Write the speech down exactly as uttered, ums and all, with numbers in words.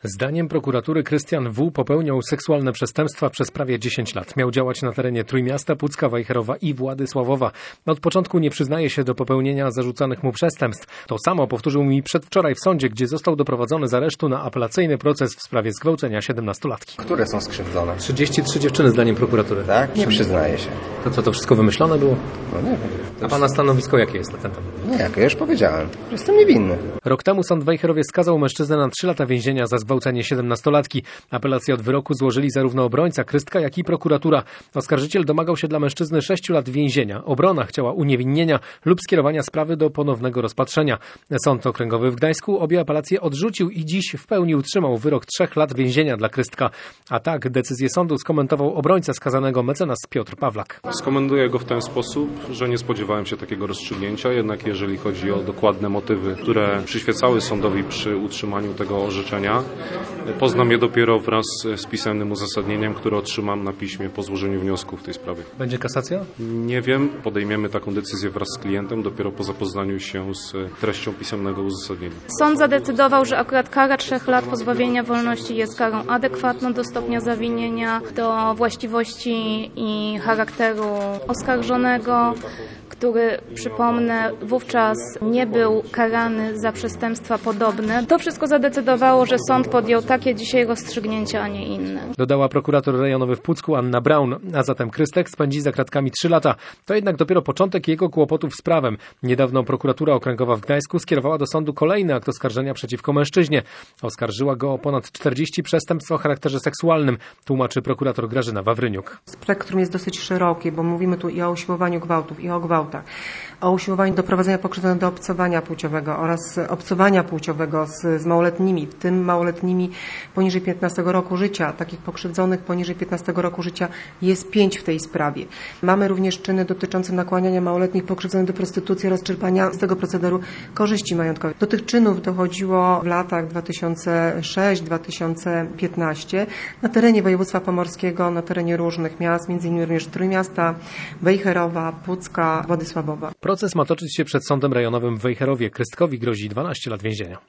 Zdaniem prokuratury Krystian W. popełniał seksualne przestępstwa przez prawie dziesięć lat. Miał działać na terenie Trójmiasta, Pucka, Wejherowa i Władysławowa. Od początku nie przyznaje się do popełnienia zarzucanych mu przestępstw. To samo powtórzył mi przedwczoraj w sądzie, gdzie został doprowadzony z aresztu na apelacyjny proces w sprawie zgwałcenia siedemnastolatki. Które są skrzywdzone? trzydzieści trzy dziewczyny zdaniem prokuratury. Tak? Nie przyznaje się. To co, to wszystko wymyślone było? No nie wiem. A pana stanowisko jakie jest na ten temat? Nie, jak ja już powiedziałem. Jestem niewinny. Rok temu sąd w Wejherowie skazał mężczyznę na trzy lata więzienia za zgwałcenie siedemnastolatki. Apelację od wyroku złożyli zarówno obrońca Krystka, jak i prokuratura. Oskarżyciel domagał się dla mężczyzny sześciu lat więzienia. Obrona chciała uniewinnienia lub skierowania sprawy do ponownego rozpatrzenia. Sąd okręgowy w Gdańsku obie apelacje odrzucił i dziś w pełni utrzymał wyrok trzech lat więzienia dla Krystka. A tak decyzję sądu skomentował obrońca skazanego mecenas Piotr Pawlak. Skomentuję go w ten sposób, że nie spodziewałem się takiego rozstrzygnięcia, jednak jeżeli chodzi o dokładne motywy, które przyświecały sądowi przy utrzymaniu tego orzeczenia, poznam je dopiero wraz z pisemnym uzasadnieniem, które otrzymam na piśmie po złożeniu wniosku w tej sprawie. Będzie kasacja? Nie wiem, podejmiemy taką decyzję wraz z klientem dopiero po zapoznaniu się z treścią pisemnego uzasadnienia. Sąd zadecydował, że akurat kara trzech lat pozbawienia wolności jest karą adekwatną do stopnia zawinienia, do właściwości i charakteru oskarżonego, który, przypomnę, wówczas nie był karany za przestępstwa podobne. To wszystko zadecydowało, że sąd podjął takie dzisiaj rozstrzygnięcia, a nie inne. Dodała prokurator rejonowy w Pucku Anna Braun, a zatem Krystek spędzi za kratkami trzy lata. To jednak dopiero początek jego kłopotów z prawem. Niedawno prokuratura okręgowa w Gdańsku skierowała do sądu kolejny akt oskarżenia przeciwko mężczyźnie. Oskarżyła go o ponad czterdzieści przestępstw o charakterze seksualnym, tłumaczy prokurator Grażyna Wawryniuk. Spektrum jest dosyć szerokie, bo mówimy tu i o usiłowaniu gwałtów, i o gwałtach, o usiłowaniu doprowadzenia pokrzywdzonego do obcowania płciowego oraz obcowania płciowego z, z małoletnimi, w tym małoletnimi poniżej piętnastego roku życia. Takich pokrzywdzonych poniżej piętnastego roku życia jest pięć w tej sprawie. Mamy również czyny dotyczące nakłaniania małoletnich pokrzywdzonych do prostytucji oraz czerpania z tego procederu korzyści majątkowych. Do tych czynów dochodziło w latach dwa tysiące szóstym do dwa tysiące piętnastego na terenie województwa pomorskiego, na terenie różnych miast, między innymi również Trójmiasta, Wejherowa, Pucka, Władysławowa. Proces ma toczyć się przed sądem rejonowym w Wejherowie. Krystkowi grozi dwanaście lat więzienia.